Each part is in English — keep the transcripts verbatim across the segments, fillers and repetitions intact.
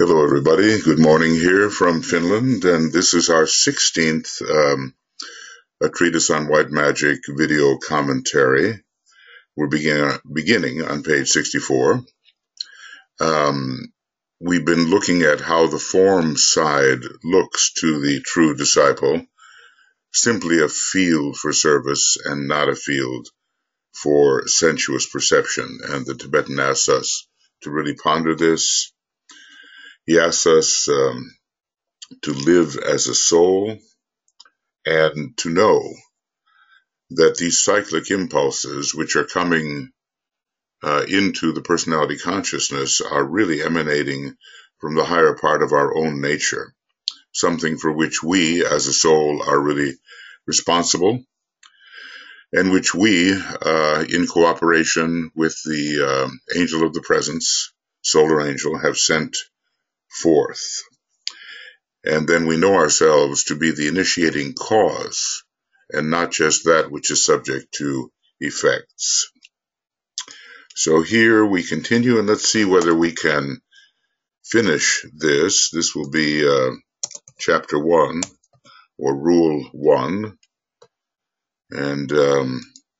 Hello, everybody. Good morning here from Finland, and this is our sixteenth um, a Treatise on White Magic video commentary. We're begin beginning on page sixty-four. Um, we've been looking at how the form side looks to the true disciple, simply a field for service and not a field for sensuous perception. And the Tibetan asks us to really ponder this. He asks us um, to live as a soul and to know that these cyclic impulses, which are coming uh, into the personality consciousness, are really emanating from the higher part of our own nature, something for which we as a soul are really responsible, and which we, uh, in cooperation with the uh, angel of the presence, solar angel, have sent forth. And then we know ourselves to be the initiating cause and not just that which is subject to effects. So here we continue, and let's see whether we can finish this. This will be uh, chapter one, or rule one. And um,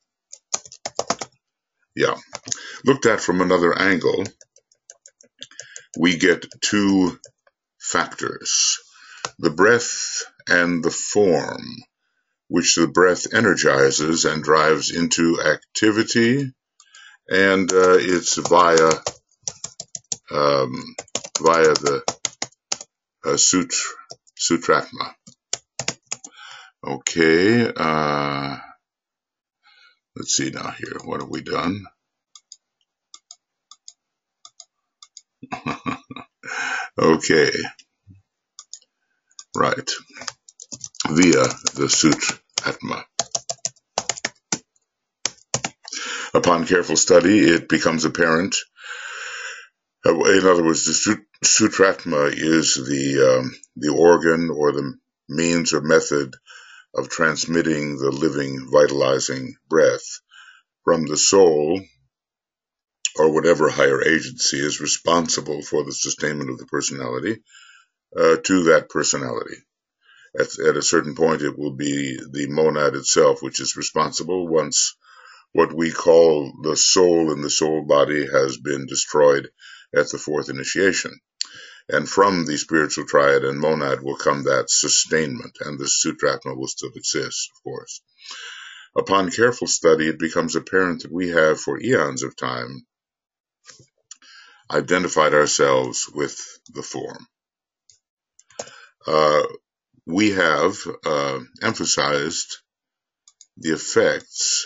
yeah, looked at from another angle, we get two factors: the breath and the form, which the breath energizes and drives into activity, and uh, it's via um, via the uh, sut sutratma. Okay, uh, let's see now here. What have we done? Okay, right, via the sutratma. Upon careful study, it becomes apparent. Uh, in other words, the sutratma is the um, the organ or the means or method of transmitting the living, vitalizing breath from the soul, or whatever higher agency is responsible for the sustainment of the personality, uh, to that personality. At, at a certain point, it will be the monad itself which is responsible once what we call the soul in the soul body has been destroyed at the fourth initiation. And from the spiritual triad and monad will come that sustainment, and the sutratma will still exist, of course. Upon careful study, it becomes apparent that we have, for eons of time, identified ourselves with the form. Uh, we have uh, emphasized the effects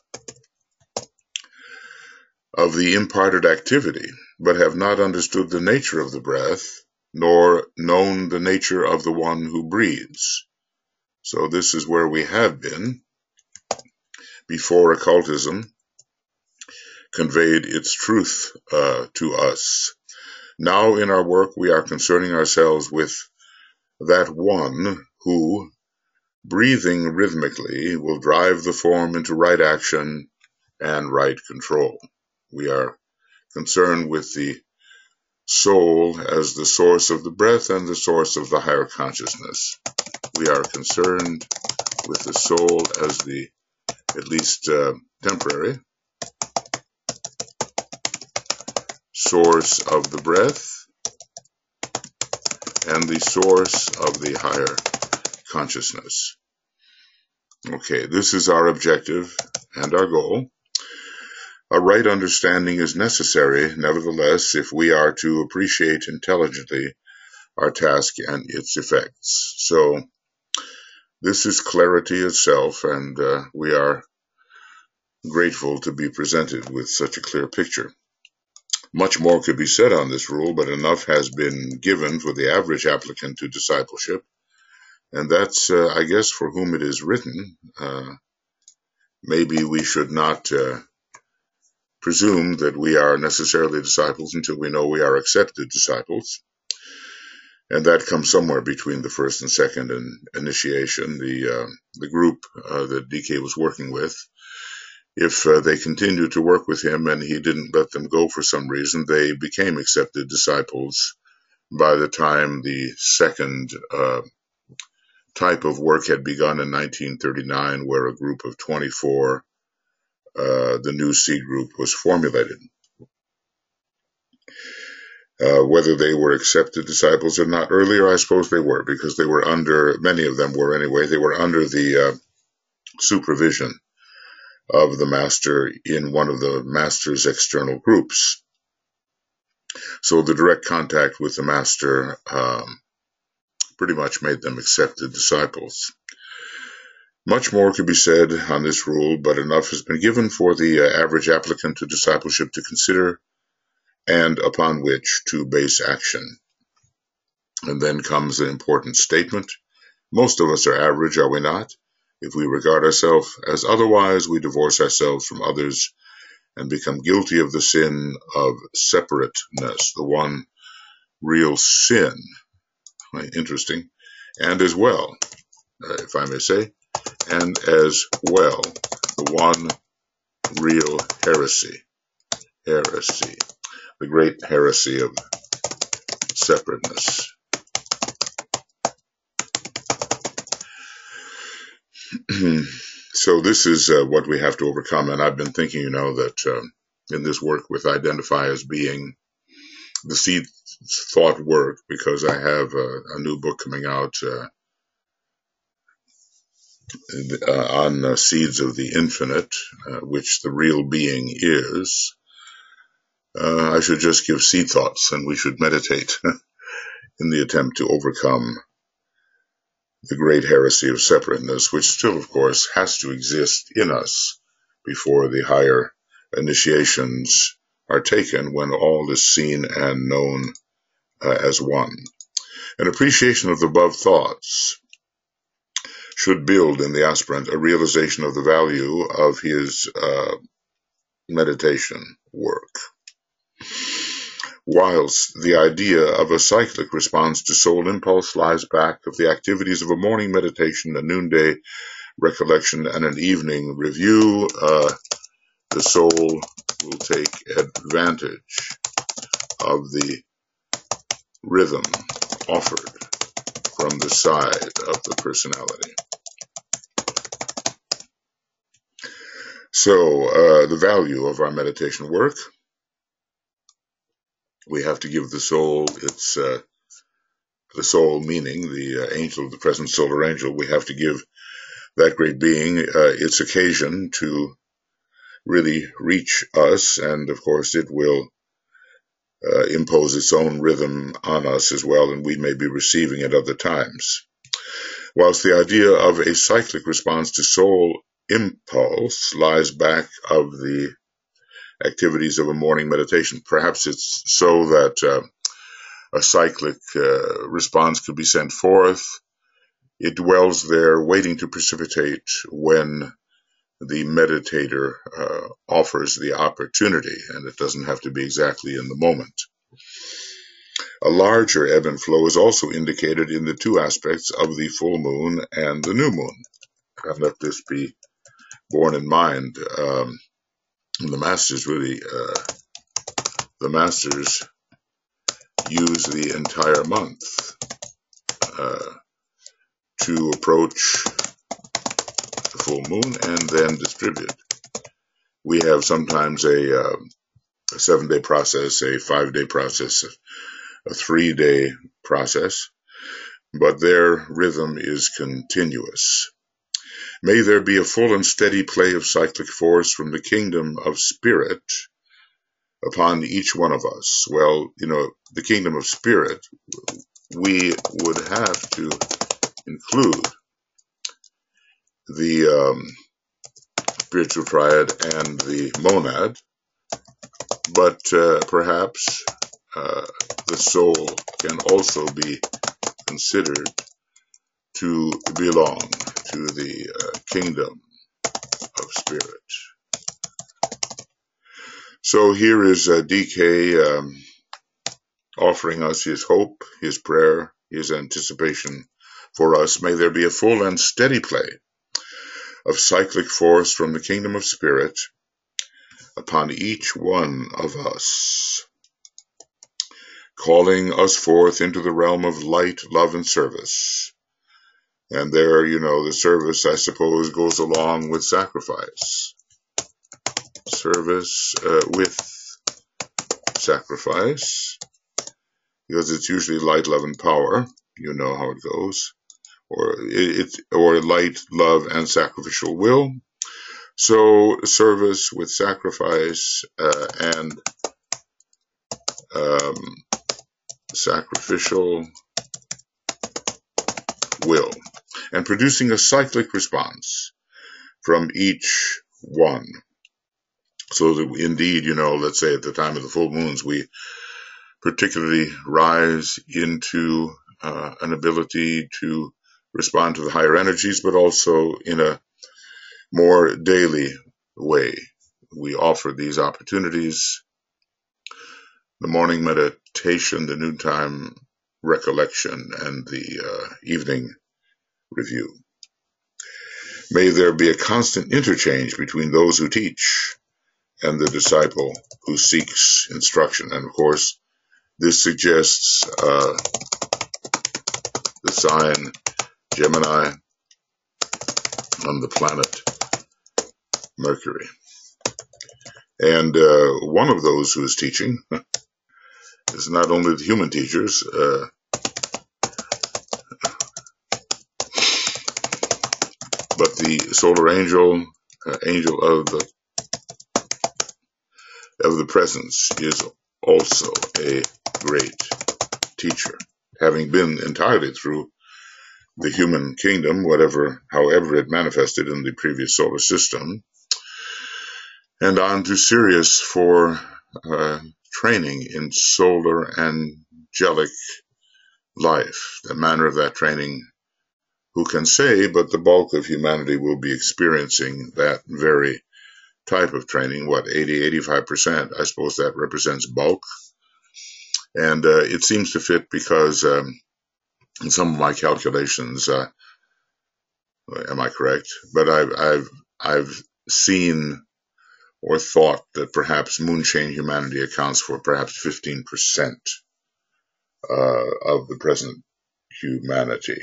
of the imparted activity, but have not understood the nature of the breath, nor known the nature of the one who breathes. So this is where we have been before occultism conveyed its truth uh, to us. Now in our work we are concerning ourselves with that one who, breathing rhythmically, will drive the form into right action and right control. We are concerned with the soul as the source of the breath and the source of the higher consciousness. We are concerned with the soul as the, at least uh, temporary, source of the breath and the source of the higher consciousness. Okay, this is our objective and our goal. A right understanding is necessary, nevertheless, if we are to appreciate intelligently our task and its effects. So, this is clarity itself, and uh, we are grateful to be presented with such a clear picture. Much more could be said on this rule, but enough has been given for the average applicant to discipleship, and that's, uh, I guess, for whom it is written. Uh, maybe we should not uh, presume that we are necessarily disciples until we know we are accepted disciples. And that comes somewhere between the first and second in initiation. The uh, the group uh, that D K was working with, if uh, they continued to work with him and he didn't let them go for some reason, they became accepted disciples by the time the second uh, type of work had begun in nineteen thirty-nine, where a group of twenty-four, uh, the new seed group, was formulated. Uh, whether they were accepted disciples or not earlier, I suppose they were, because they were under, many of them were anyway, they were under the uh, supervision of the master in one of the master's external groups. So the direct contact with the master um, pretty much made them accepted disciples. Much more could be said on this rule, but enough has been given for the uh, average applicant to discipleship to consider and upon which to base action. And then comes an important statement. Most of us are average, are we not? If we regard ourselves as otherwise, we divorce ourselves from others and become guilty of the sin of separateness, the one real sin. Interesting. And as well, uh, if I may say, and as well, the one real heresy. Heresy. The great heresy of separateness. So this is uh, what we have to overcome, and I've been thinking, you know, that um, in this work with Identify as Being, the seed thought work, because I have a, a new book coming out uh, uh, on uh, Seeds of the Infinite, uh, which the real being is. Uh, I should just give seed thoughts, and we should meditate in the attempt to overcome the great heresy of separateness, which still, of course, has to exist in us before the higher initiations are taken, when all is seen and known uh, as one. An appreciation of the above thoughts should build in the aspirant a realization of the value of his uh, meditation work. Whilst the idea of a cyclic response to soul impulse lies back of the activities of a morning meditation, a noonday recollection, and an evening review, uh, the soul will take advantage of the rhythm offered from the side of the personality. So, uh, the value of our meditation work. We have to give the soul its, uh, the soul meaning the uh, angel, the present solar angel, we have to give that great being uh, its occasion to really reach us, and of course it will uh, impose its own rhythm on us as well, and we may be receiving at other times. Whilst the idea of a cyclic response to soul impulse lies back of the activities of a morning meditation. Perhaps it's so that uh, a cyclic uh, response could be sent forth. It dwells there waiting to precipitate when the meditator uh, offers the opportunity, and it doesn't have to be exactly in the moment. A larger ebb and flow is also indicated in the two aspects of the full moon and the new moon. And let this be borne in mind. Um, the masters really, uh, the masters use the entire month uh, to approach the full moon and then distribute. We have sometimes a, uh, a seven-day process, a five-day process, a three-day process, but their rhythm is continuous. May there be a full and steady play of cyclic force from the kingdom of spirit upon each one of us. Well, you know, the kingdom of spirit, we would have to include the um, spiritual triad and the monad, but uh, perhaps uh, the soul can also be considered to belong to the uh, kingdom of spirit. So here is uh, D K um, offering us his hope, his prayer, his anticipation for us. May there be a full and steady play of cyclic force from the kingdom of spirit upon each one of us. calling us forth into the realm of light, love, and service. And there, you know, the service, I suppose, goes along with sacrifice. Service uh, with sacrifice, because it's usually light, love, and power. You know how it goes. Or it, or light, love, and sacrificial will. So service with sacrifice uh, and um, sacrificial will, and producing a cyclic response from each one. So that indeed, you know, let's say at the time of the full moons, we particularly rise into uh, an ability to respond to the higher energies, but also in a more daily way. We offer these opportunities: the morning meditation, the noontime recollection, and the uh, evening review. May there be a constant interchange between those who teach and the disciple who seeks instruction. And of course, this suggests uh, the sign Gemini on the planet Mercury. And uh, one of those who is teaching is not only the human teachers, uh, but the solar angel, uh, angel of the of the presence, is also a great teacher, having been entirely through the human kingdom, whatever, however it manifested in the previous solar system, and on to Sirius for uh, training in solar angelic life. The manner of that training, who can say, but the bulk of humanity will be experiencing that very type of training. What, eighty, eighty-five percent? I suppose that represents bulk. And uh, it seems to fit because um, in some of my calculations, uh, am I correct? But I've, I've, I've seen or thought that perhaps moon-chain humanity accounts for perhaps fifteen percent uh, of the present humanity.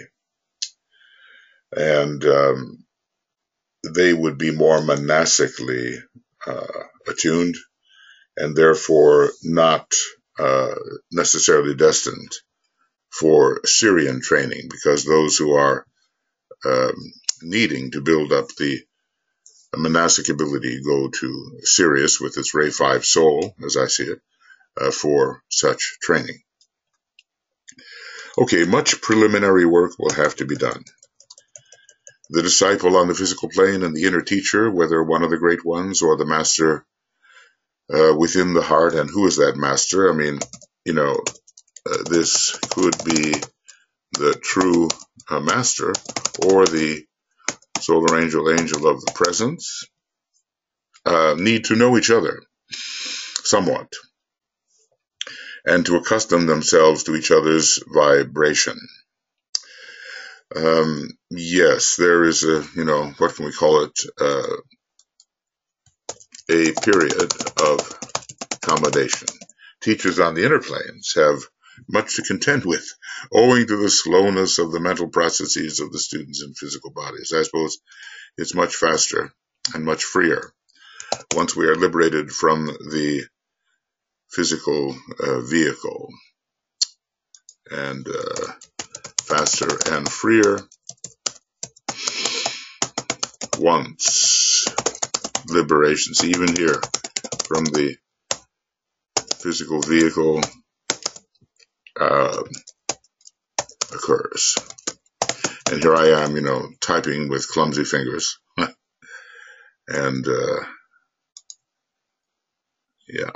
And um, they would be more monastically uh, attuned, and therefore not uh, necessarily destined for Sirian training, because those who are um, needing to build up the monastic ability go to Sirius with its Ray five soul, as I see it, uh, for such training. Okay, much preliminary work will have to be done. The disciple on the physical plane and the inner teacher, whether one of the great ones or the master uh, within the heart. And who is that master? I mean, you know, uh, this could be the true uh, master or the solar angel, angel of the presence, uh, need to know each other somewhat and to accustom themselves to each other's vibration. Um, yes, there is a, you know, what can we call it, uh, a period of accommodation. Teachers on the inner planes have much to contend with, owing to the slowness of the mental processes of the students in physical bodies. I suppose it's much faster and much freer once we are liberated from the physical uh, vehicle, and uh, faster and freer once liberation, see, even here, from the physical vehicle uh, occurs. And here I am, you know, typing with clumsy fingers. and, uh, yeah.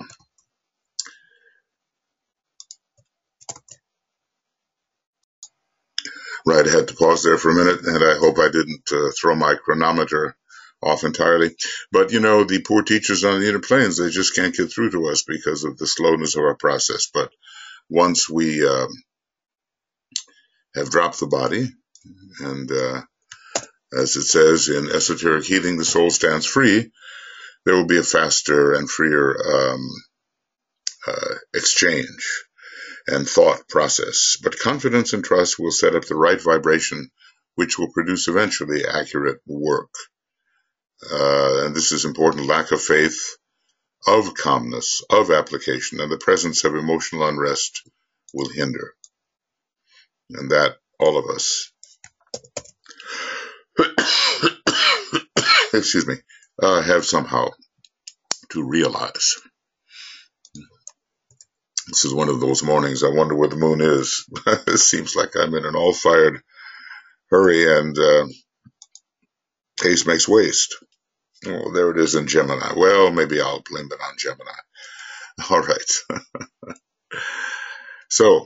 Right, I had to pause there for a minute, and I hope I didn't uh, throw my chronometer off entirely. But, you know, the poor teachers on the inner planes, they just can't get through to us because of the slowness of our process. But once we uh, have dropped the body, and uh, as it says in Esoteric Healing, the soul stands free, there will be a faster and freer um, uh, exchange. and thought process. But confidence and trust will set up the right vibration, which will produce eventually accurate work. Uh, and this is important. Lack of faith, of calmness, of application, and the presence of emotional unrest will hinder. And that all of us, excuse me, uh, have somehow to realize. This is one of those mornings I wonder where the moon is. It seems like I'm in an all-fired hurry, and uh, haste makes waste. Oh, there it is in Gemini. Well, maybe I'll blame it on Gemini. All right. So,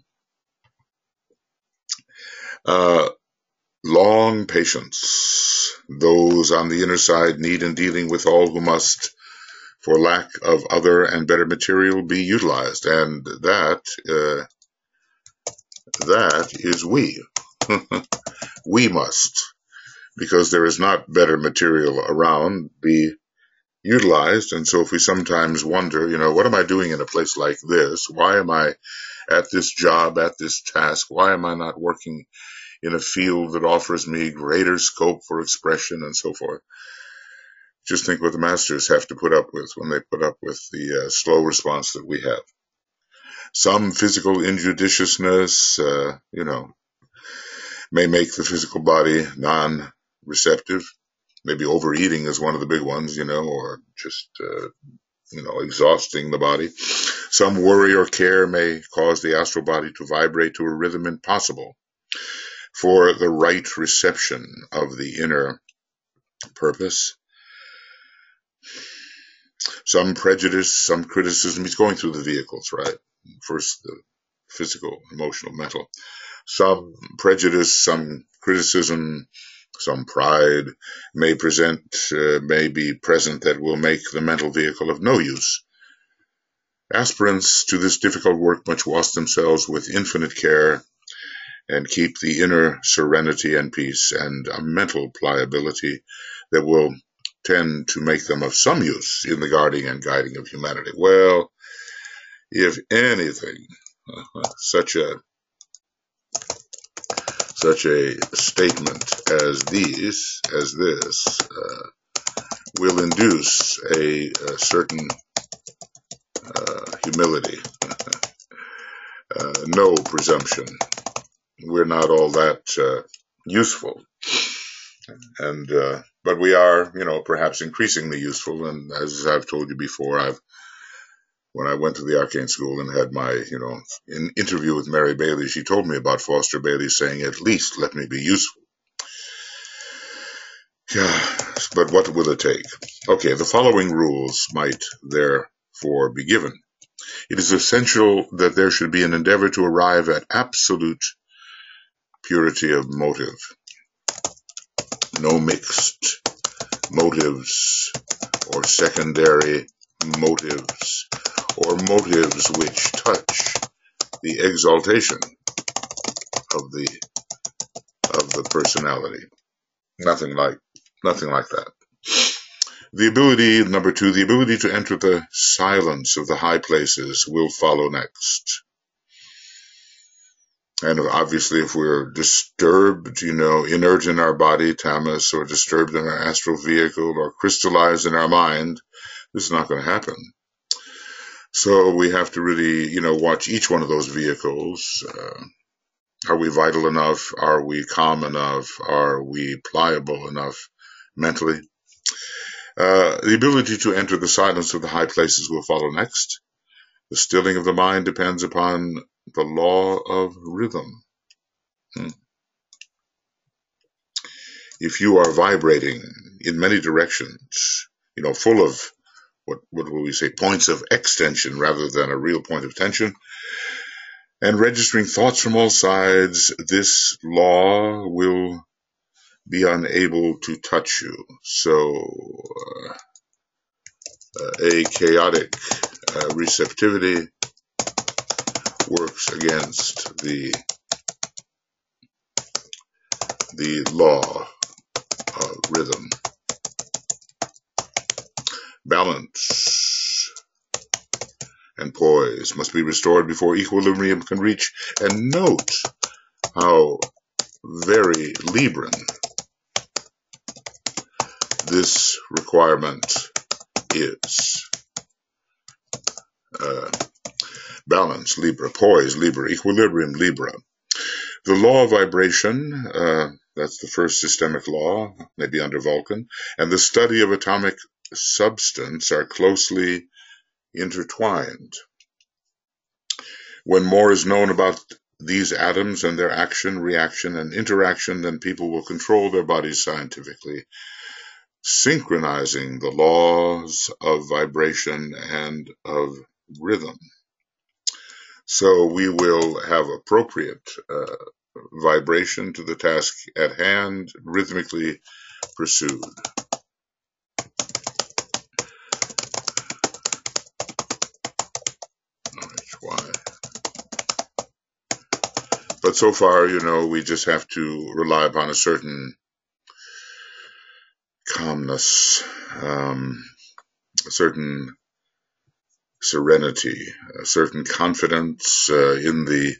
uh, long patience. Those on the inner side need in dealing with all who must, for lack of other and better material, be utilized. And that, uh, that is we. We must, because there is not better material around, be utilized. And so if we sometimes wonder, you know, what am I doing in a place like this? Why am I at this job, at this task? Why am I not working in a field that offers me greater scope for expression and so forth? Just think what the masters have to put up with when they put up with the uh, slow response that we have. Some physical injudiciousness, uh, you know, may make the physical body non-receptive. Maybe overeating is one of the big ones, you know, or just, uh, you know, exhausting the body. Some worry or care may cause the astral body to vibrate to a rhythm impossible for the right reception of the inner purpose. Some prejudice, some criticism. He's going through the vehicles, right? First, the physical, emotional, mental. Some prejudice, some criticism, some pride may present, uh, may be present that will make the mental vehicle of no use. Aspirants to this difficult work must wash themselves with infinite care and keep the inner serenity and peace and a mental pliability that will tend to make them of some use in the guarding and guiding of humanity. Well, if anything, uh, such a such a statement as these, as this, uh, will induce a, a certain uh, humility, uh, no presumption. We're not all that uh, useful, and uh, but we are, you know, perhaps increasingly useful. And as I've told you before, I've when I went to the Arcane School and had my, you know, in interview with Mary Bailey, she told me about Foster Bailey saying, "At least let me be useful." Yeah, but what will it take? Okay, the following rules might therefore be given. It is essential that there should be an endeavor to arrive at absolute purity of motive. No mixed motives or secondary motives or motives which touch the exaltation of the of the personality. Nothing like nothing like that. The ability, number two, the ability to enter the silence of the high places will follow next. And obviously, if we're disturbed, you know, inert in our body, tamas, or disturbed in our astral vehicle, or crystallized in our mind, this is not going to happen. So we have to really, you know, watch each one of those vehicles. Uh, are we vital enough? Are we calm enough? Are we pliable enough mentally? Uh, the ability to enter the silence of the high places will follow next. The stilling of the mind depends upon the law of rhythm. Hmm. If you are vibrating in many directions, you know, full of what, what will we say, points of extension rather than a real point of tension, and registering thoughts from all sides, this law will be unable to touch you. So uh, a chaotic uh, receptivity works against the the law of rhythm. Balance and poise must be restored before equilibrium can reach. And note how very Libran this requirement is. Uh, balance, Libra. Poise, Libra. Equilibrium, Libra. The law of vibration, uh, that's the first systemic law, maybe under Vulcan, and the study of atomic substance are closely intertwined. When more is known about these atoms and their action, reaction, and interaction, then people will control their bodies scientifically, synchronizing the laws of vibration and of rhythm. So we will have appropriate uh, vibration to the task at hand, rhythmically pursued. But so far, you know, we just have to rely upon a certain calmness, um, a certain serenity, a certain confidence uh, in the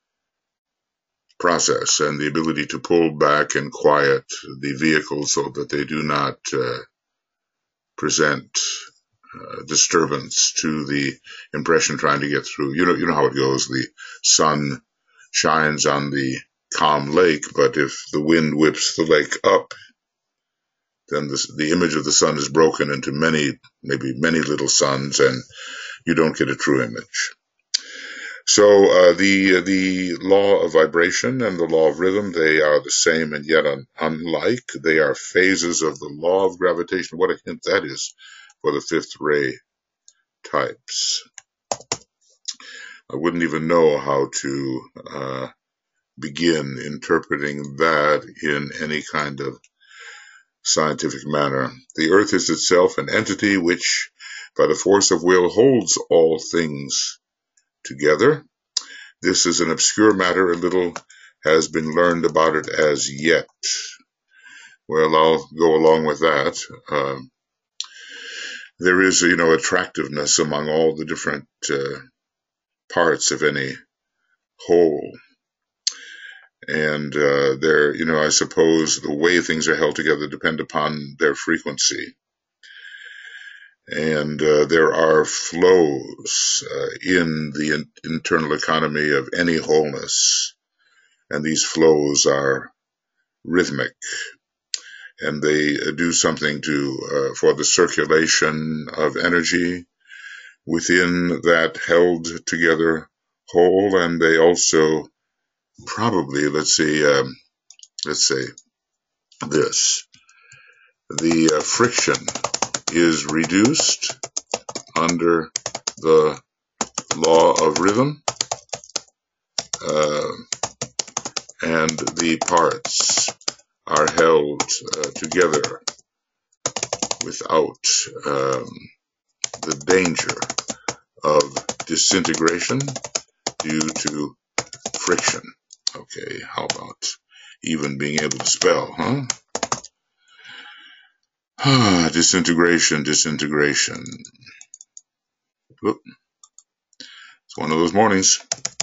process and the ability to pull back and quiet the vehicle so that they do not uh, present uh, disturbance to the impression trying to get through. You know, you know how it goes. The sun shines on the calm lake, but if the wind whips the lake up, then the, the image of the sun is broken into many, maybe many little suns, and you don't get a true image. So uh, the the law of vibration and the law of rhythm, they are the same and yet un unlike. They are phases of the law of gravitation. What a hint that is for the fifth ray types. I wouldn't even know how to uh, begin interpreting that in any kind of scientific manner. The earth is itself an entity which, by the force of will, holds all things together. This is an obscure matter. A little has been learned about it as yet. Well, I'll go along with that. Um, there is, you know, attractiveness among all the different uh, parts of any whole. And uh, there, you know, I suppose the way things are held together depend upon their frequency. And uh, there are flows uh, in the in internal economy of any wholeness. And these flows are rhythmic. And they uh, do something to uh, for the circulation of energy within that held together whole. And they also probably, let's see, um, let's say this, the uh, friction is reduced under the law of rhythm, uh, and the parts are held uh, together without um, the danger of disintegration due to friction. Okay, how about even being able to spell, huh? Ah, disintegration, disintegration. Whoop. It's one of those mornings.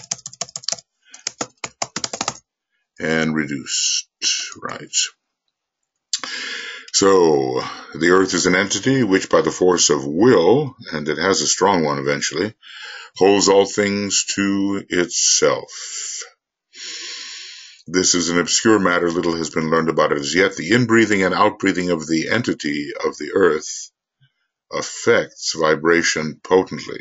And reduced, right. So, the earth is an entity which by the force of will, and it has a strong one eventually, holds all things to itself. This is an obscure matter, little has been learned about it as yet. The inbreathing and outbreathing of the entity of the earth affects vibration potently.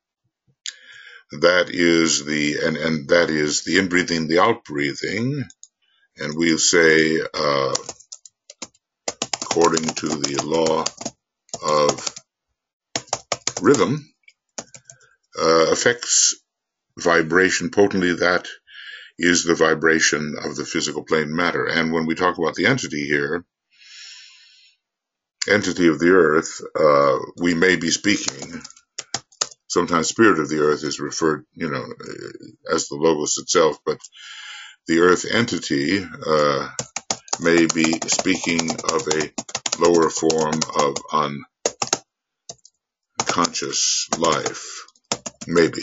That is the, and, and that is the inbreathing, the outbreathing, and we'll say, uh, according to the law of rhythm, uh, affects vibration potently. That is the vibration of the physical plane matter. And when we talk about the entity here, entity of the earth, uh, we may be speaking, sometimes spirit of the earth is referred, you know, as the logos itself, but the earth entity uh, may be speaking of a lower form of unconscious life. maybe.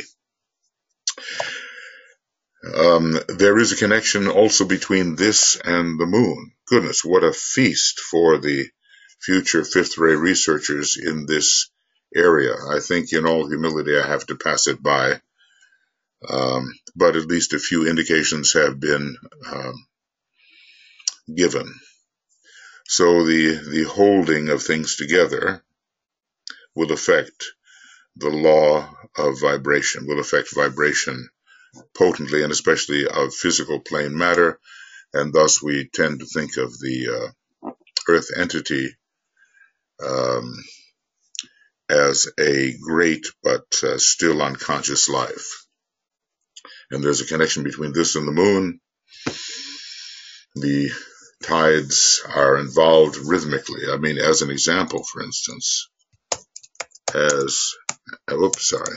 Um, there is a connection also between this and the moon. Goodness, what a feast for the future fifth ray researchers in this area. I think in all humility I have to pass it by, um, but at least a few indications have been um, given. So the, the holding of things together will affect the law of vibration, will affect vibration potently, and especially of physical plane matter, and thus we tend to think of the uh, Earth entity um, as a great but uh, still unconscious life. And there's a connection between this and the moon. The tides are involved rhythmically. I mean, as an example, for instance, as, oops, sorry,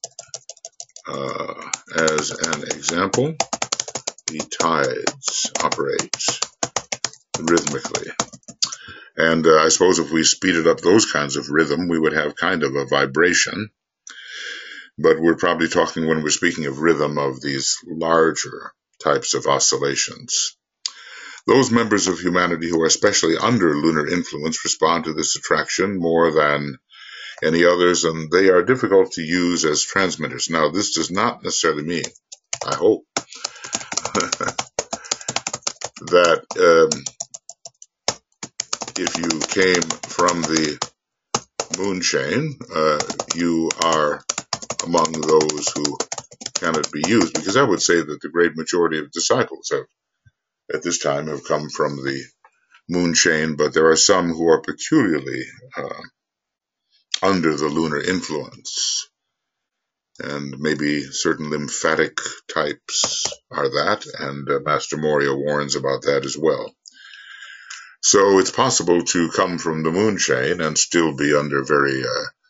uh, as an example, the tides operate rhythmically. And uh, I suppose if we speeded up those kinds of rhythm, we would have kind of a vibration. But we're probably talking, when we're speaking of rhythm, of these larger types of oscillations. Those members of humanity who are especially under lunar influence respond to this attraction more than any others, and they are difficult to use as transmitters. Now, this does not necessarily mean, I hope, that um, if you came from the moon chain, uh, you are among those who cannot be used, because I would say that the great majority of disciples have, at this time, have come from the moon chain, but there are some who are peculiarly uh, under the lunar influence, and maybe certain lymphatic types are that, and uh, Master Moria warns about that as well. So it's possible to come from the moon chain and still be under very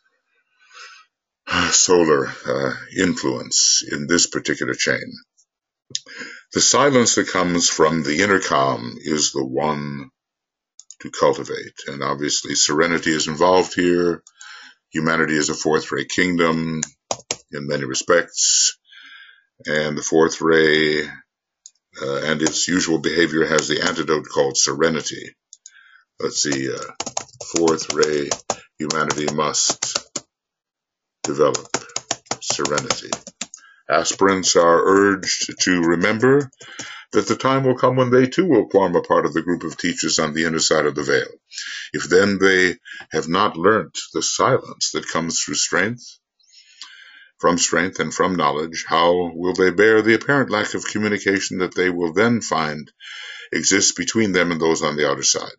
uh, solar uh, influence in this particular chain. The silence that comes from the intercom is the one to cultivate, and obviously serenity is involved here. Humanity is a fourth ray kingdom in many respects, and the fourth ray uh, and its usual behavior has the antidote called serenity. Let's see, uh, fourth ray humanity must develop serenity. Aspirants are urged to remember that the time will come when they too will form a part of the group of teachers on the inner side of the veil. If then they have not learnt the silence that comes through strength, from strength and from knowledge, how will they bear the apparent lack of communication that they will then find exists between them and those on the outer side?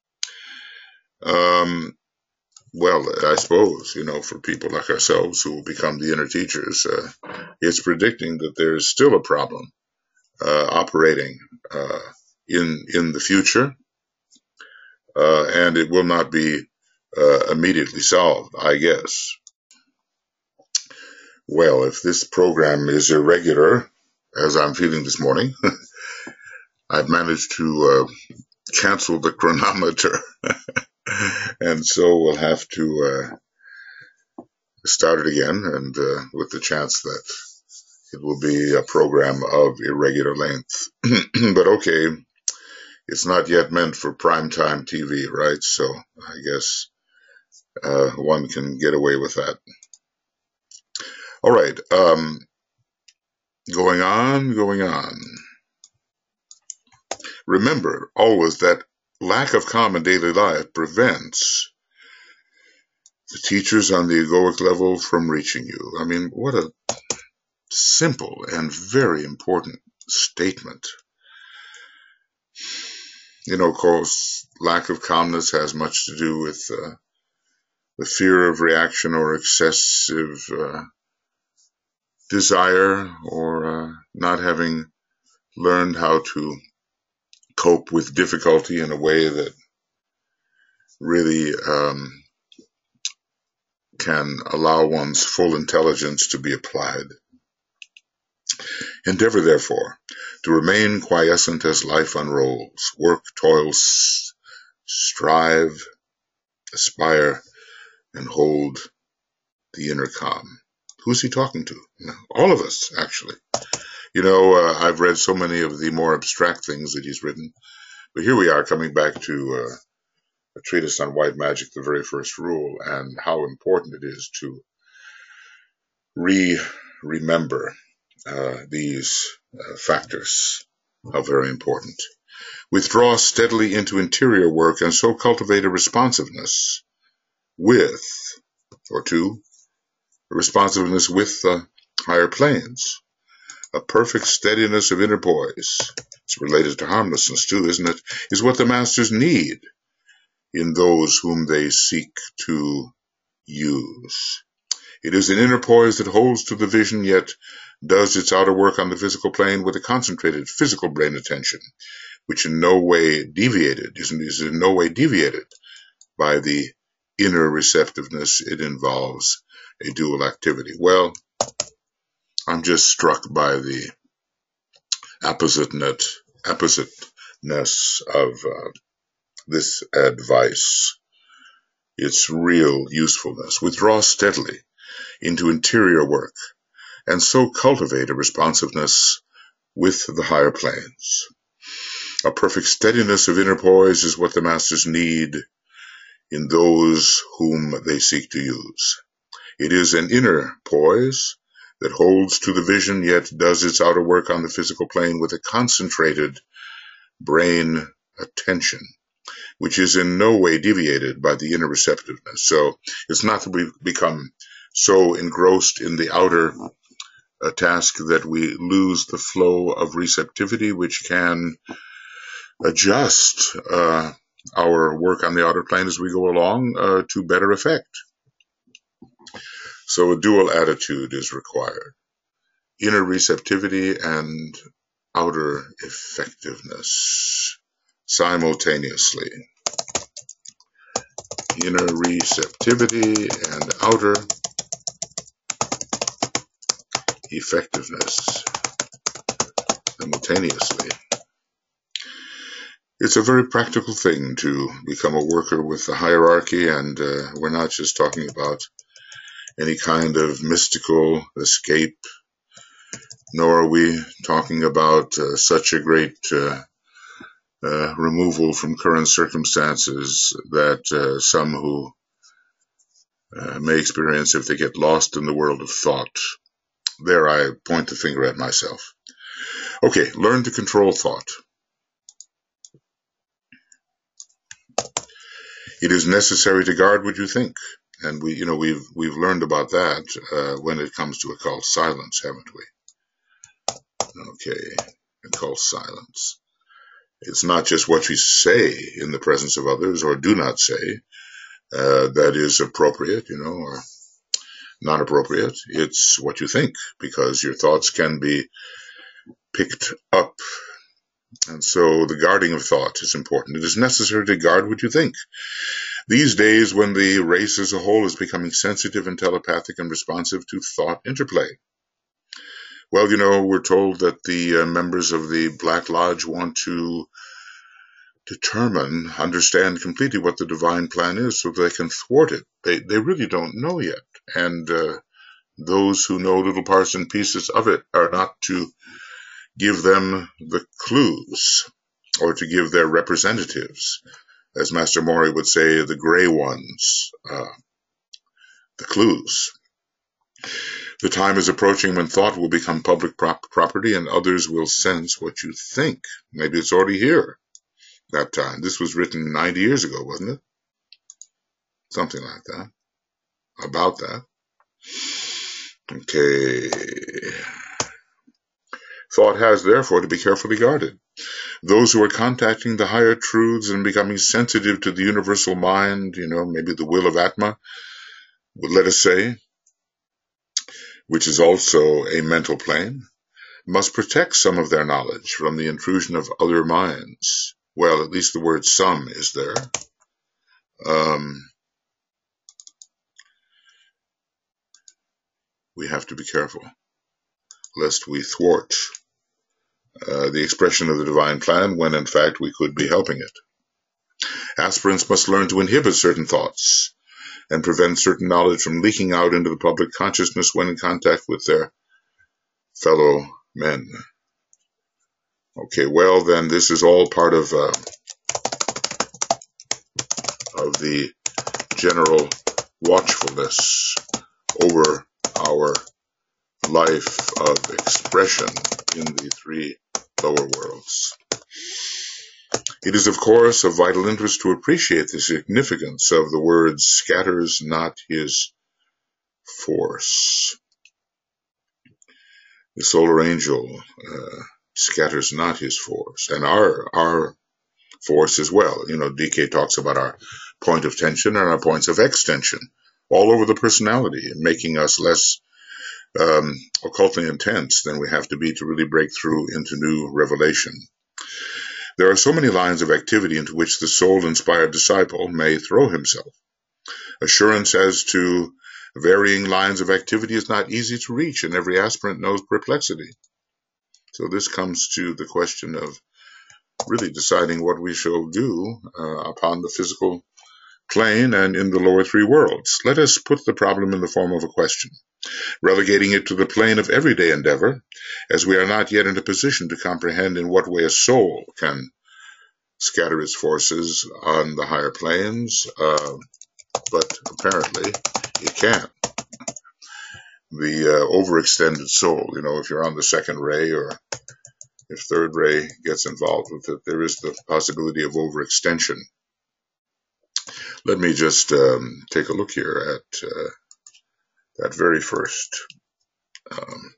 Um, well, I suppose, you know, for people like ourselves who will become the inner teachers, uh, it's predicting that there is still a problem uh, operating uh, in in the future, uh, and it will not be uh, immediately solved, I guess. Well, if this program is irregular, as I'm feeling this morning, I've managed to uh, cancel the chronometer, and so we'll have to uh, start it again, and uh, with the chance that it will be a program of irregular length. But okay, it's not yet meant for primetime T V, right? So I guess uh, one can get away with that. All right, um, going on, going on. Remember always that lack of calm in daily life prevents the teachers on the egoic level from reaching you. I mean, what a simple and very important statement. You know, of course, lack of calmness has much to do with uh, the fear of reaction or excessive uh, desire, or uh, not having learned how to cope with difficulty in a way that really um, can allow one's full intelligence to be applied. Endeavor, therefore, to remain quiescent as life unrolls. Work, toil, strive, aspire, and hold the inner calm. Who's he talking to? All of us, actually. You know, uh, I've read so many of the more abstract things that he's written, but here we are coming back to uh, a treatise on white magic, the very first rule, and how important it is to re-remember uh, these uh, factors. How very important. Withdraw steadily into interior work and so cultivate a responsiveness with, or to, a responsiveness with the higher planes. A perfect steadiness of inner poise, it's related to harmlessness too, isn't it, is what the masters need in those whom they seek to use. It is an inner poise that holds to the vision, yet does its outer work on the physical plane with a concentrated physical brain attention, which in no way deviated, isn't, is in no way deviated by the inner receptiveness it involves a dual activity. Well, I'm just struck by the appositeness, appositeness of uh, this advice, its real usefulness. Withdraw steadily into interior work and so cultivate a responsiveness with the higher planes. A perfect steadiness of inner poise is what the masters need in those whom they seek to use. It is an inner poise that holds to the vision, yet does its outer work on the physical plane with a concentrated brain attention, which is in no way deviated by the inner receptiveness. So it's not that we become so engrossed in the outer uh, task that we lose the flow of receptivity, which can adjust uh, our work on the outer plane as we go along uh, to better effect. So a dual attitude is required. Inner receptivity and outer effectiveness simultaneously. Inner receptivity and outer effectiveness simultaneously. It's a very practical thing to become a worker with the hierarchy, and uh, we're not just talking about any kind of mystical escape, nor are we talking about uh, such a great uh, uh, removal from current circumstances that uh, some who uh, may experience if they get lost in the world of thought. There I point the finger at myself. Okay, learn to control thought. It is necessary to guard what you think. And we, you know, we've we've learned about that uh, when it comes to occult silence, haven't we? Okay, occult silence. It's not just what you say in the presence of others or do not say uh, that is appropriate, you know, or not appropriate. It's what you think, because your thoughts can be picked up. And so the guarding of thought is important. It is necessary to guard what you think. These days, when the race as a whole is becoming sensitive and telepathic and responsive to thought interplay. Well, you know, we're told that the uh, members of the Black Lodge want to determine, understand completely what the divine plan is so they can thwart it. They, they really don't know yet. And uh, those who know little parts and pieces of it are not to give them the clues or to give their representatives, as Master Mori would say, the gray ones, uh, the clues. The time is approaching when thought will become public prop property and others will sense what you think. Maybe it's already here, that time. This was written ninety years ago, wasn't it? Something like that. About that. Okay. Thought has, therefore, to be carefully guarded. Those who are contacting the higher truths and becoming sensitive to the universal mind, you know, maybe the will of Atma, let us say, which is also a mental plane, must protect some of their knowledge from the intrusion of other minds. Well, at least the word some is there. Um, we have to be careful, lest we thwart uh, the expression of the divine plan when, in fact, we could be helping it. Aspirants must learn to inhibit certain thoughts and prevent certain knowledge from leaking out into the public consciousness when in contact with their fellow men. Okay, well then, this is all part of uh, of the general watchfulness over our life of expression in the three lower worlds. It is, of course, of vital interest to appreciate the significance of the words "scatters not his force." The solar angel uh, scatters not his force, and our our force as well. You know, D K talks about our point of tension and our points of extension all over the personality, making us less um, occultly intense than we have to be to really break through into new revelation. There are so many lines of activity into which the soul-inspired disciple may throw himself. Assurance as to varying lines of activity is not easy to reach, and every aspirant knows perplexity. So this comes to the question of really deciding what we shall do uh, upon the physical plane and in the lower three worlds. Let us put the problem in the form of a question, relegating it to the plane of everyday endeavor, as we are not yet in a position to comprehend in what way a soul can scatter its forces on the higher planes, uh, but apparently it can. The uh, overextended soul, you know, if you're on the second ray or if third ray gets involved with it, there is the possibility of overextension. Let me just um, take a look here at uh, that very first um,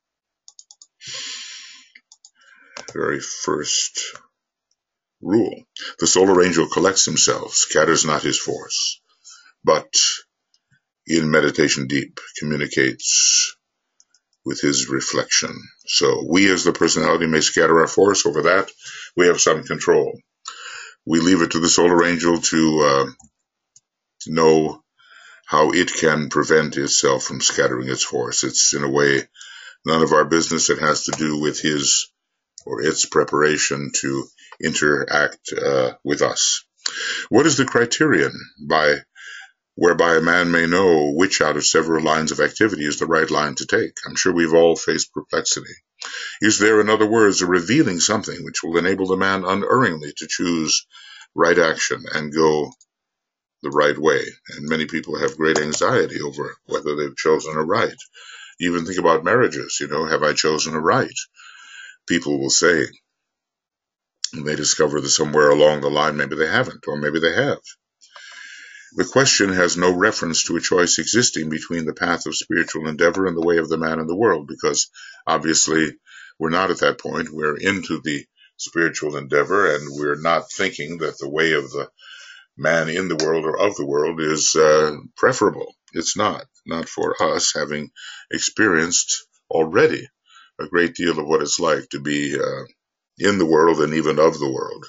very first rule. The solar angel collects himself, scatters not his force, but in meditation deep communicates with his reflection. So we as the personality may scatter our force. Over that we have some control. We leave it to the solar angel to uh, know how it can prevent itself from scattering its force. It's in a way none of our business. It has to do with his or its preparation to interact uh, with us. What is the criterion by whereby a man may know which out of several lines of activity is the right line to take? I'm sure we've all faced perplexity. Is there, in other words, a revealing something which will enable the man unerringly to choose right action and go the right way? And many people have great anxiety over whether they've chosen a right. Even think about marriages, you know, have I chosen a right? People will say, and they discover that somewhere along the line maybe they haven't, or maybe they have. The question has no reference to a choice existing between the path of spiritual endeavor and the way of the man in the world, because obviously we're not at that point. We're into the spiritual endeavor, and we're not thinking that the way of the man in the world or of the world is uh, preferable. It's not, not for us, having experienced already a great deal of what it's like to be uh, in the world and even of the world.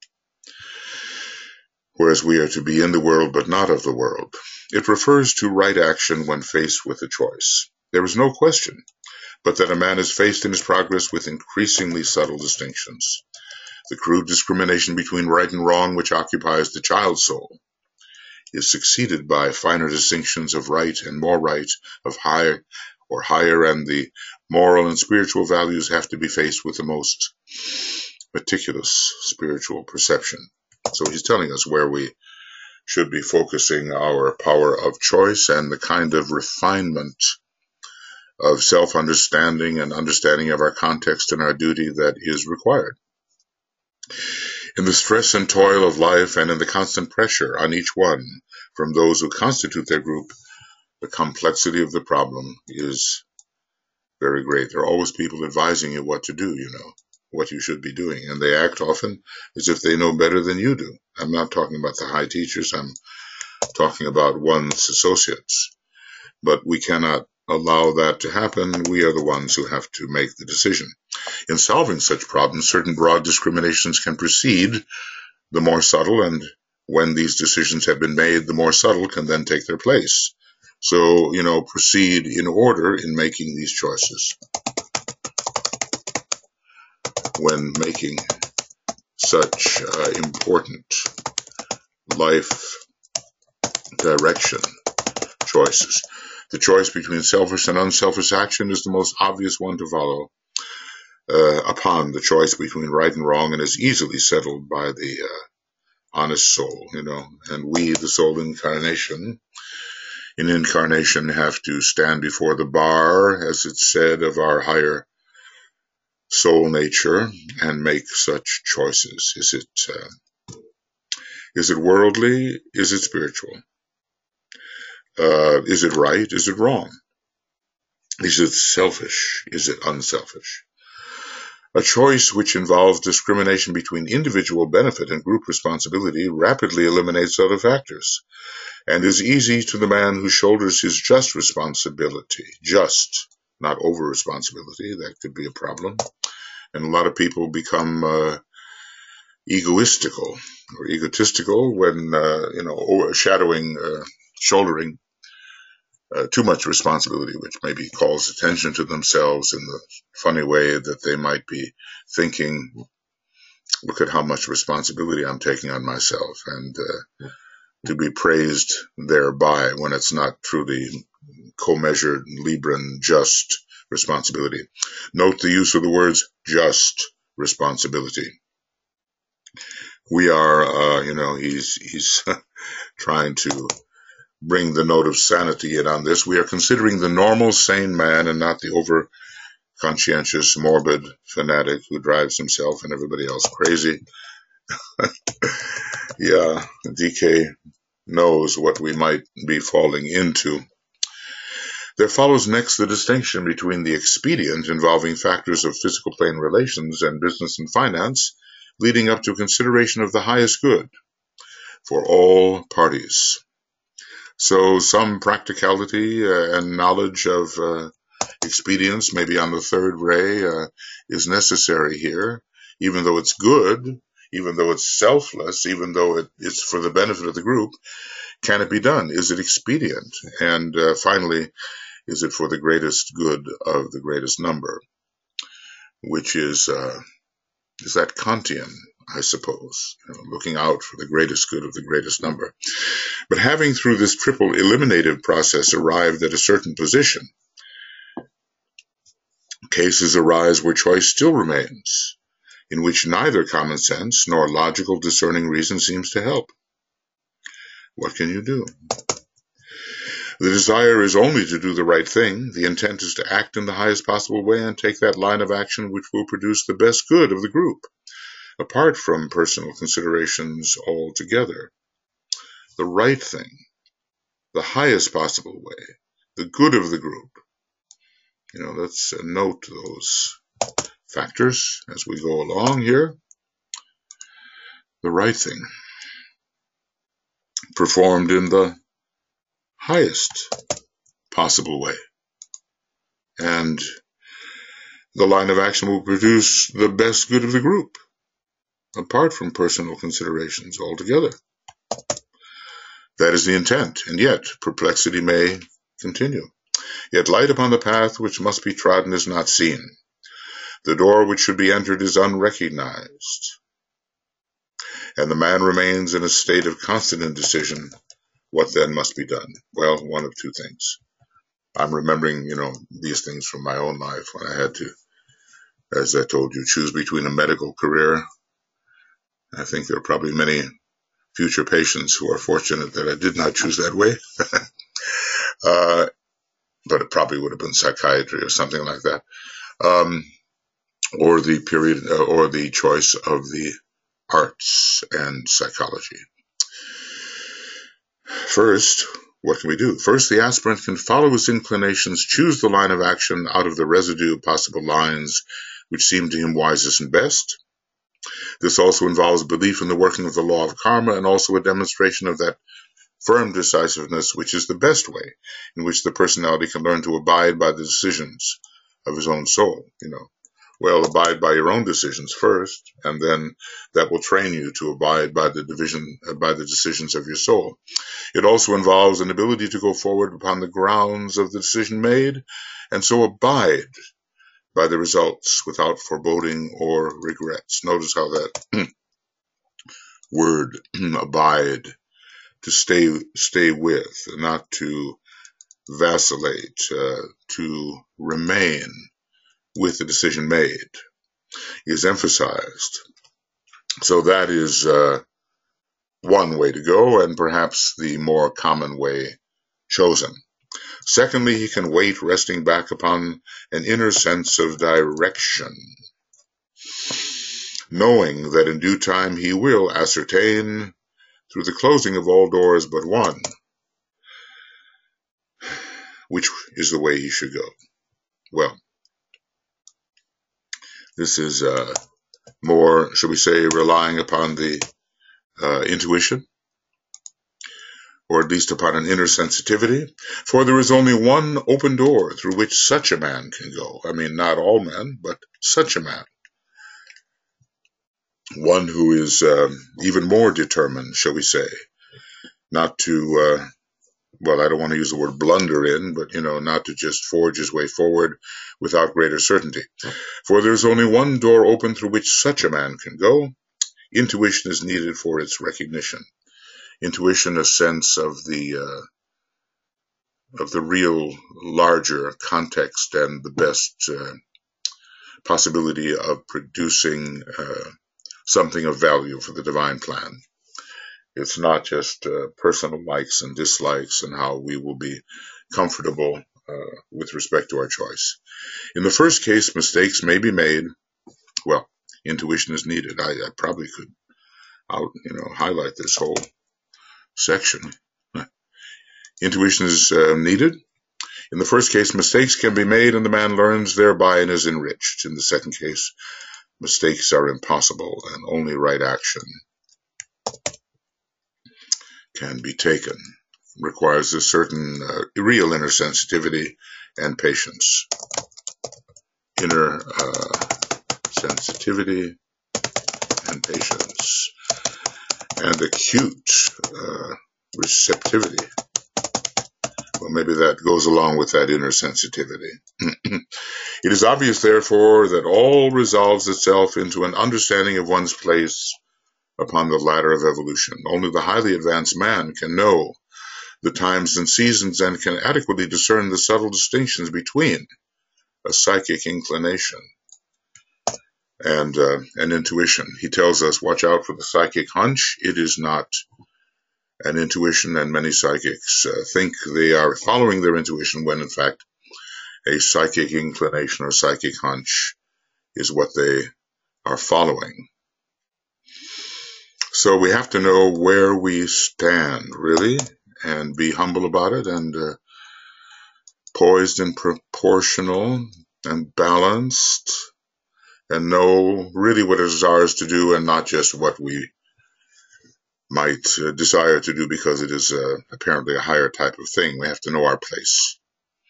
Whereas we are to be in the world but not of the world. It refers to right action when faced with a choice. There is no question but that a man is faced in his progress with increasingly subtle distinctions. The crude discrimination between right and wrong which occupies the child soul is succeeded by finer distinctions of right and more right, of higher or higher, and the moral and spiritual values have to be faced with the most meticulous spiritual perception. So he's telling us where we should be focusing our power of choice and the kind of refinement of self-understanding and understanding of our context and our duty that is required. In the stress and toil of life and in the constant pressure on each one from those who constitute their group, the complexity of the problem is very great. There are always people advising you what to do, you know, what you should be doing, and they act often as if they know better than you do. I'm not talking about the high teachers, I'm talking about one's associates. But we cannot allow that to happen. We are the ones who have to make the decision. In solving such problems, certain broad discriminations can precede the more subtle, and when these decisions have been made, the more subtle can then take their place. So, you know, proceed in order in making these choices. When making such uh, important life direction. Choices. The choice between selfish and unselfish action is the most obvious one to follow uh, upon the choice between right and wrong, and is easily settled by the uh, honest soul, you know. And we, the soul incarnation, in incarnation have to stand before the bar, as it's said, of our higher soul nature and make such choices. Is it uh, is it worldly? Is it spiritual? Uh, is it right? Is it wrong? Is it selfish? Is it unselfish? A choice which involves discrimination between individual benefit and group responsibility rapidly eliminates other factors, and is easy to the man who shoulders his just responsibility. Just, not over responsibility. That could be a problem. And a lot of people become uh, egoistical or egotistical when, uh, you know, overshadowing, uh, shouldering uh, too much responsibility, which maybe calls attention to themselves in the funny way that they might be thinking, look at how much responsibility I'm taking on myself, and uh, to be praised thereby when it's not truly co-measured, Libran, just responsibility. Note the use of the words just responsibility. We are, uh, you know, he's, he's trying to bring the note of sanity in on this. We are considering the normal, sane man and not the over conscientious, morbid fanatic who drives himself and everybody else crazy. Yeah, D K knows what we might be falling into. There follows next the distinction between the expedient, involving factors of physical plane relations and business and finance, leading up to consideration of the highest good for all parties. So some practicality uh, and knowledge of uh, expedience, maybe on the third ray, uh, is necessary here, even though it's good, even though it's selfless, even though it, it's for the benefit of the group. Can it be done? Is it expedient? And uh, finally, is it for the greatest good of the greatest number, which is uh, is that Kantian, I suppose, you know, looking out for the greatest good of the greatest number. But having through this triple eliminative process arrived at a certain position, cases arise where choice still remains, in which neither common sense nor logical discerning reason seems to help. What can you do? The desire is only to do the right thing. The intent is to act in the highest possible way and take that line of action which will produce the best good of the group, apart from personal considerations altogether. The right thing, the highest possible way, the good of the group. You know, let's note those factors as we go along here. The right thing, performed in the highest possible way, and the line of action will produce the best good of the group, apart from personal considerations altogether. That is the intent, and yet perplexity may continue. Yet light upon the path which must be trodden is not seen. The door which should be entered is unrecognized, and the man remains in a state of constant indecision. What then must be done? Well, one of two things. I'm remembering, you know, these things from my own life when I had to, as I told you, choose between a medical career. I think there are probably many future patients who are fortunate that I did not choose that way. uh, but it probably would have been psychiatry or something like that. Um, or the period, uh, or the choice of the arts and psychology. First, what can we do? First, the aspirant can follow his inclinations, choose the line of action out of the residue of possible lines which seem to him wisest and best. This also involves belief in the working of the law of karma, and also a demonstration of that firm decisiveness which is the best way in which the personality can learn to abide by the decisions of his own soul. You know, well, abide by your own decisions first, and then that will train you to abide by the division, uh, by the decisions of your soul. It also involves an ability to go forward upon the grounds of the decision made, and so abide by the results without foreboding or regrets. Notice how that word abide to stay stay with, not to vacillate, uh, to remain with the decision made, is emphasized. So that is uh, one way to go, and perhaps the more common way chosen. Secondly, he can wait, resting back upon an inner sense of direction, knowing that in due time he will ascertain, through the closing of all doors but one, which is the way he should go. Well, this is uh, more, shall we say, relying upon the uh, intuition, or at least upon an inner sensitivity, for there is only one open door through which such a man can go. I mean, not all men, but such a man. One who is um, even more determined, shall we say, not to, uh, well, I don't want to use the word blunder in, but, you know, not to just forge his way forward without greater certainty. For there is only one door open through which such a man can go. Intuition is needed for its recognition. Intuition, a sense of the uh, of the real larger context and the best uh, possibility of producing uh, something of value for the divine plan. It's not just uh, personal likes and dislikes and how we will be comfortable uh, with respect to our choice. In the first case, mistakes may be made. Well, intuition is needed. I, I probably could, I'll, you know, highlight this whole section. Intuition is uh, needed. In the first case, mistakes can be made and the man learns thereby and is enriched. In the second case, mistakes are impossible and only right action can be taken. It requires a certain uh, real inner sensitivity and patience. Inner uh, sensitivity and patience. And acute uh, receptivity. Well, maybe that goes along with that inner sensitivity. It is obvious, therefore, that all resolves itself into an understanding of one's place upon the ladder of evolution. Only the highly advanced man can know the times and seasons and can adequately discern the subtle distinctions between a psychic inclination and uh, an intuition. He tells us, watch out for the psychic hunch. It is not an intuition, and many psychics uh, think they are following their intuition when, in fact, a psychic inclination or psychic hunch is what they are following. So we have to know where we stand, really, and be humble about it, and uh, poised and proportional and balanced, and know really what it is ours to do and not just what we might uh, desire to do because it is uh, apparently a higher type of thing. We have to know our place.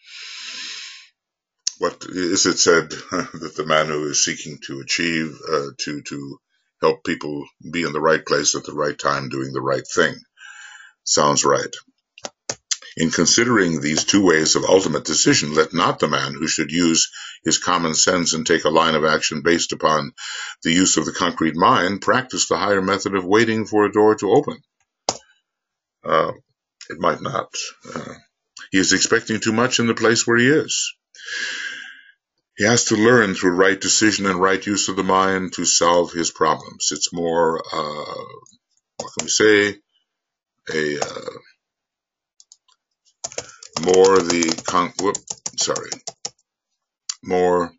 What is it said uh, that the man who is seeking to achieve, uh, to, to help people be in the right place at the right time, doing the right thing? Sounds right. In considering these two ways of ultimate decision, let not the man who should use his common sense and take a line of action based upon the use of the concrete mind practice the higher method of waiting for a door to open. Uh, it might not. Uh, he is expecting too much in the place where he is. He has to learn through right decision and right use of the mind to solve his problems. It's more, uh, what can we say, a uh, more the con whoop, sorry, more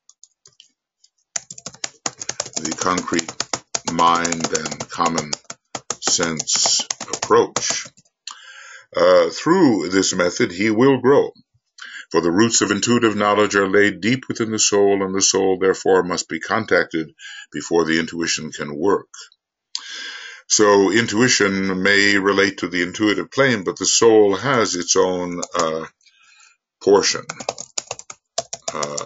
the concrete mind and common sense approach. Uh, through this method, he will grow. For the roots of intuitive knowledge are laid deep within the soul, and the soul, therefore, must be contacted before the intuition can work. So intuition may relate to the intuitive plane, but the soul has its own uh, portion. Uh,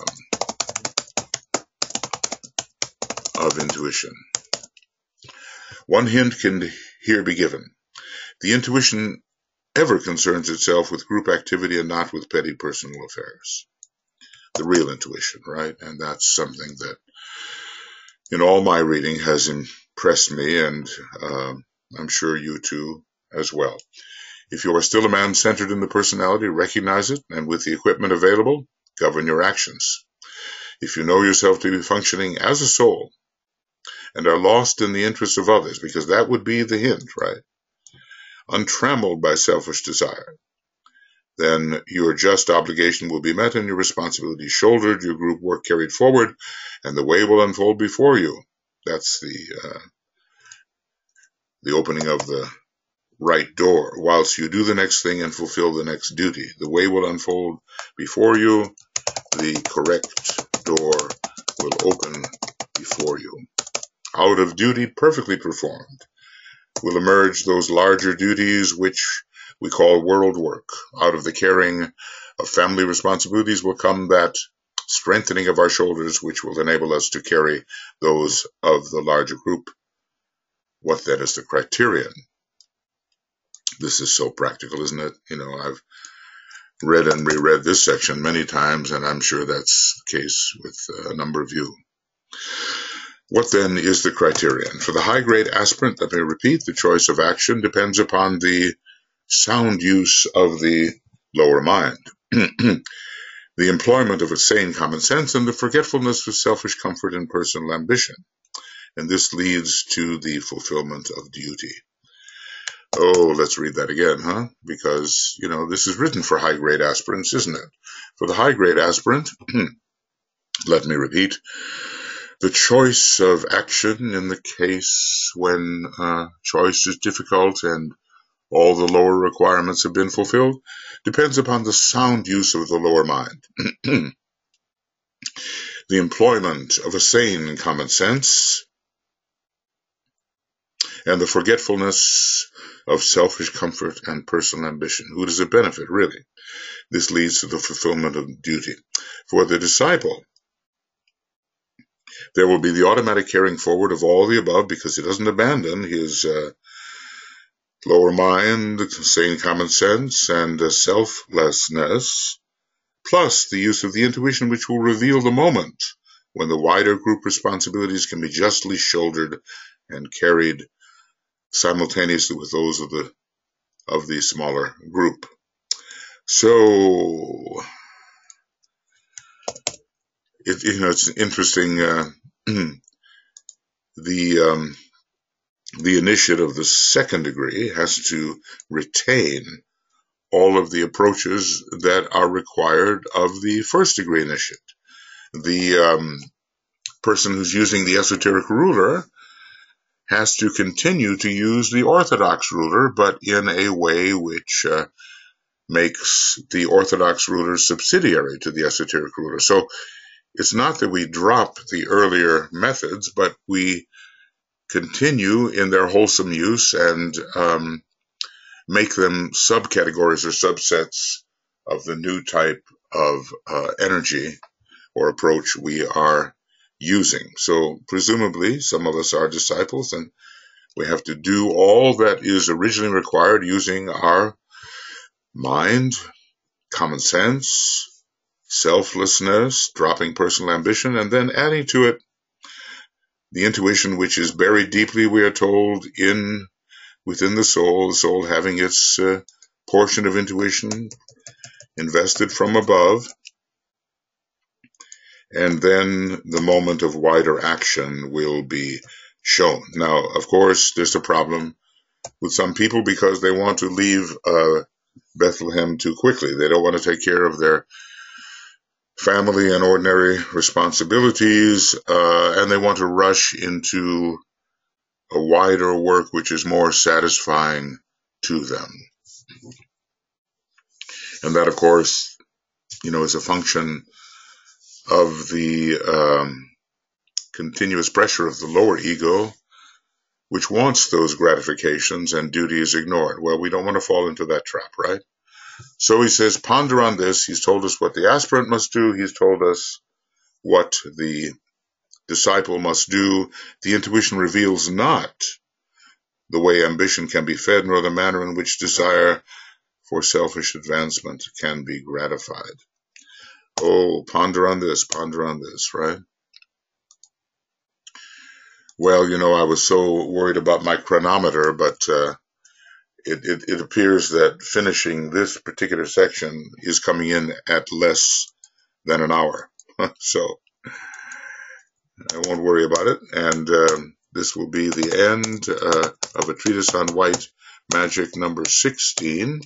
of intuition. One hint can here be given. The intuition ever concerns itself with group activity and not with petty personal affairs. The real intuition, right? And that's something that in all my reading has impressed me, and uh, I'm sure you too as well. If you are still a man centered in the personality, recognize it, and with the equipment available, govern your actions. If you know yourself to be functioning as a soul and are lost in the interests of others, because that would be the hint, right? Untrammeled by selfish desire, then your just obligation will be met and your responsibility shouldered, your group work carried forward, and the way will unfold before you. That's the uh, the opening of the right door. Whilst you do the next thing and fulfill the next duty, the way will unfold before you. The correct door will open before you. Out of duty perfectly performed will emerge those larger duties which we call world work. Out of the carrying of family responsibilities will come that strengthening of our shoulders, which will enable us to carry those of the larger group. What then is the criterion? This is so practical, isn't it? You know, I've read and reread this section many times, and I'm sure that's the case with a number of you. What then is the criterion? For the high-grade aspirant, let me repeat, the choice of action depends upon the sound use of the lower mind, the employment of a sane common sense, and the forgetfulness of selfish comfort and personal ambition. And this leads to the fulfillment of duty. Oh, let's read that again, huh? Because, you know, this is written for high-grade aspirants, isn't it? For the high-grade aspirant, let me repeat, the choice of action in the case when uh, choice is difficult and all the lower requirements have been fulfilled depends upon the sound use of the lower mind. The employment of a sane common sense and the forgetfulness of selfish comfort and personal ambition. Who does it benefit, really? This leads to the fulfillment of duty. For the disciple, there will be the automatic carrying forward of all the above because he doesn't abandon his uh, lower mind, sane common sense, and uh, selflessness, plus the use of the intuition which will reveal the moment when the wider group responsibilities can be justly shouldered and carried simultaneously with those of the of the smaller group. So, it, you know, it's interesting. Uh, the um, the initiate of the second degree has to retain all of the approaches that are required of the first degree initiate. The um, person who's using the esoteric ruler has to continue to use the orthodox ruler, but in a way which uh, makes the orthodox ruler subsidiary to the esoteric ruler. So it's not that we drop the earlier methods, but we continue in their wholesome use and um, make them subcategories or subsets of the new type of uh, energy or approach we are using. So presumably some of us are disciples and we have to do all that is originally required using our mind, common sense, selflessness, dropping personal ambition, and then adding to it the intuition which is buried deeply, we are told, in within the soul, the soul having its uh, portion of intuition invested from above. And then the moment of wider action will be shown. Now, of course, there's a problem with some people because they want to leave uh, Bethlehem too quickly. They don't want to take care of their family and ordinary responsibilities, uh, and they want to rush into a wider work which is more satisfying to them. And that, of course, you know, is a function of the um, continuous pressure of the lower ego, which wants those gratifications, and duty is ignored. Well, we don't want to fall into that trap, right? So he says, ponder on this. He's told us what the aspirant must do. He's told us what the disciple must do. The intuition reveals not the way ambition can be fed, nor the manner in which desire for selfish advancement can be gratified. Oh, ponder on this, ponder on this, right? Well, you know, I was so worried about my chronometer, but uh, it, it, it appears that finishing this particular section is coming in at less than an hour. So I won't worry about it. And um, this will be the end uh, of A Treatise on White Magic number sixteen.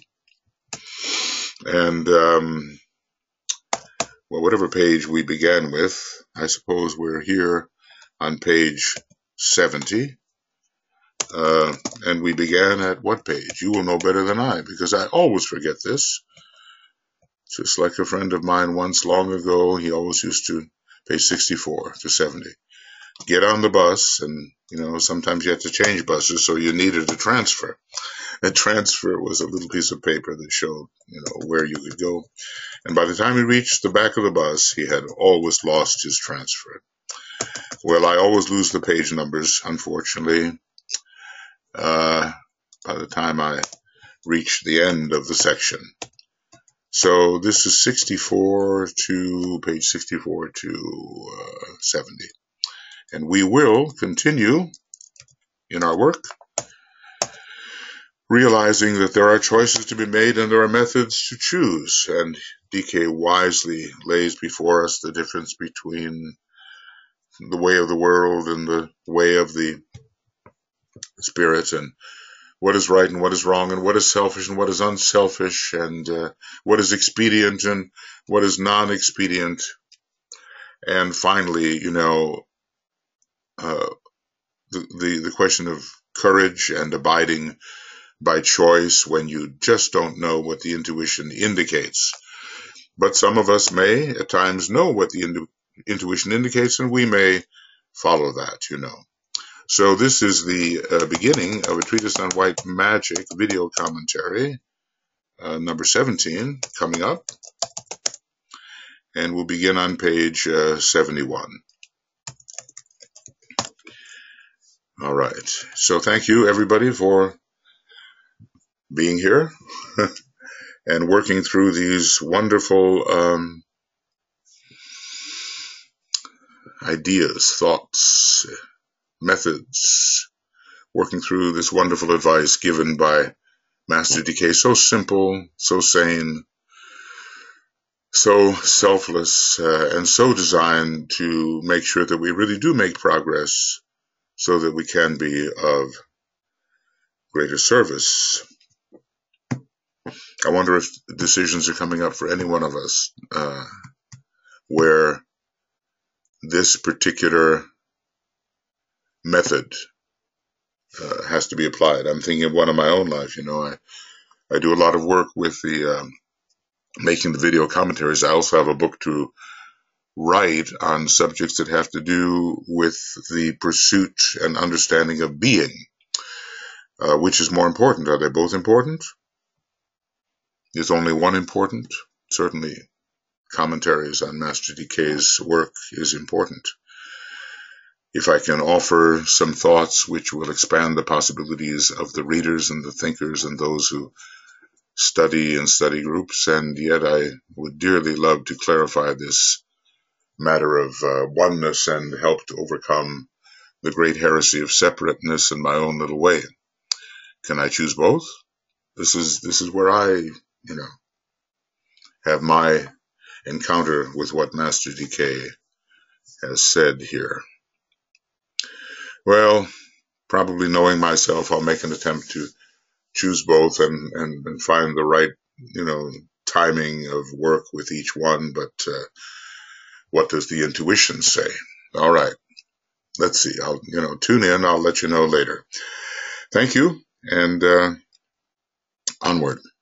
And um, well, whatever page we began with, I suppose we're here on page seventy. Uh, and we began at what page? You will know better than I, because I always forget this. Just like a friend of mine once long ago, he always used to, page sixty-four to seventy. Get on the bus, and, you know, sometimes you had to change buses, so you needed a transfer. A transfer was a little piece of paper that showed, you know, where you could go. And by the time he reached the back of the bus, he had always lost his transfer. Well, I always lose the page numbers, unfortunately, uh, by the time I reach the end of the section. So this is sixty-four to page sixty-four to uh, seventy. And we will continue in our work, realizing that there are choices to be made and there are methods to choose. And D K wisely lays before us the difference between the way of the world and the way of the spirit, and what is right and what is wrong, and what is selfish and what is unselfish, and uh, what is expedient and what is non-expedient. And finally, you know, uh, the, the, the question of courage and abiding by choice when you just don't know what the intuition indicates. But some of us may at times know what the intu intuition indicates, and we may follow that, you know. So this is the uh, beginning of A Treatise on White Magic video commentary, uh, number seventeen, coming up. And we'll begin on page uh, seventy-one. All right. So thank you, everybody, for being here and working through these wonderful um, ideas, thoughts, methods, working through this wonderful advice given by Master D K. So simple, so sane, so selfless, uh, and so designed to make sure that we really do make progress so that we can be of greater service. I wonder if decisions are coming up for any one of us uh, where this particular method uh, has to be applied. I'm thinking of one in my own life. You know, I, I do a lot of work with the um, making the video commentaries. I also have a book to write on subjects that have to do with the pursuit and understanding of being. Uh, which is more important? Are they both important? Is only one important? Certainly, commentaries on Master D K's work is important. If I can offer some thoughts which will expand the possibilities of the readers and the thinkers and those who study in study groups, and yet I would dearly love to clarify this matter of uh, oneness and help to overcome the great heresy of separateness in my own little way. Can I choose both? This is this is where I, you know, have my encounter with what Master D K has said here. Well, probably knowing myself, I'll make an attempt to choose both and, and, and find the right, you know, timing of work with each one. But uh, what does the intuition say? All right, let's see. I'll, you know, tune in. I'll let you know later. Thank you, and uh, onward.